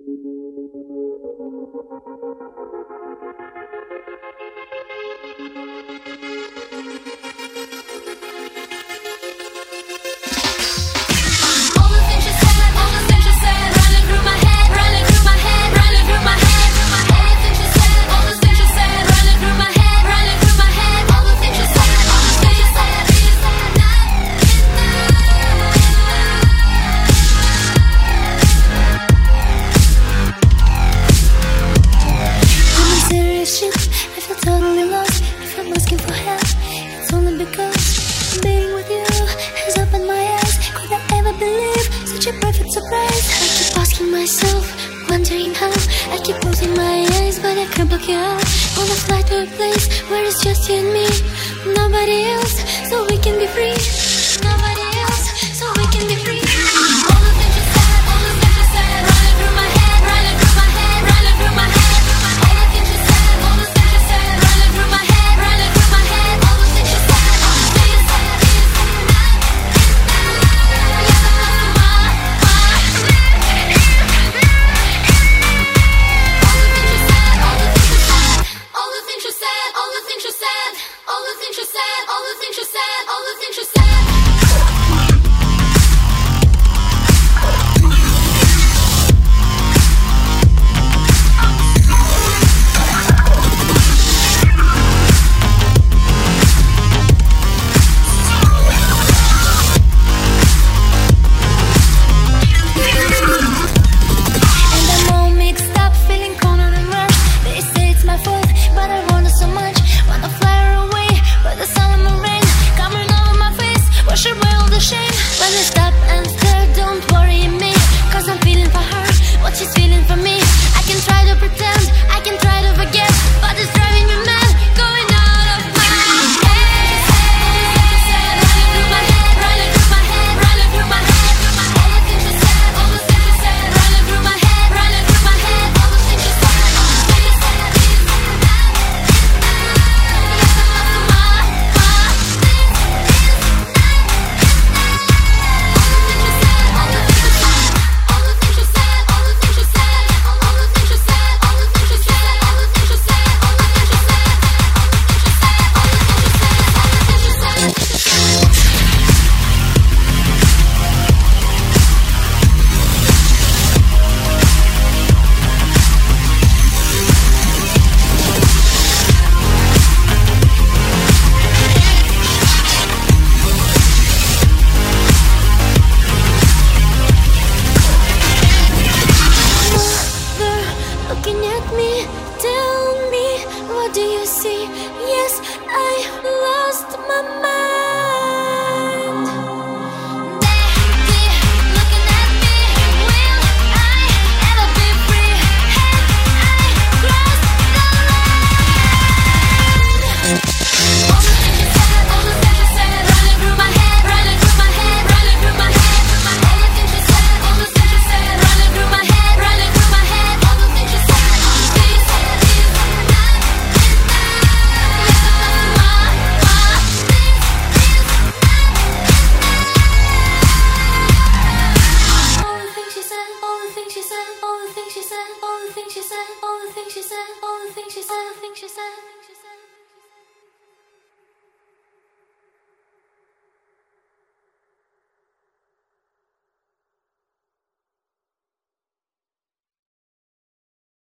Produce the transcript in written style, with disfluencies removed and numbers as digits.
I feel totally lost if I'm asking for help. It's only because being with you has opened my eyes. Could I ever believe such a perfect surprise? I keep asking myself, wondering how. I keep closing my eyes, but I can't block you out. Wanna fly to a place where it's just you and me, nobody else, so we can be free. Nobody else, so we can be free. All the things you said, all the things you said, running through my head, running through my head, running through my head. All the things you said, all the things you said, running through my head, running through my head. All the things you said, all the things you said. All the things you said, all the things you said, all the things you said, all the things you said, all the things you said. When I stop and stare, don't worry me, cause I'm feeling for her what she's feeling for me. I can try to pretend, I can try to forget, but it's driving me mad, going out of my head. Running through my head, running through my head, running through my head. All the things you said, all the things you said, running through my head, running through my head. All the things you said, all the things you said. Looking at me, tell me, what do you see? Yes, I lost my mind. Daddy, looking at me, will I ever be free? Have I crossed the line? All the things you said, all the things you said, running through my head, running through my head, running through my head. All the things you said, all the things you said, running through my head, running through my head. All the things you said. All the things she said.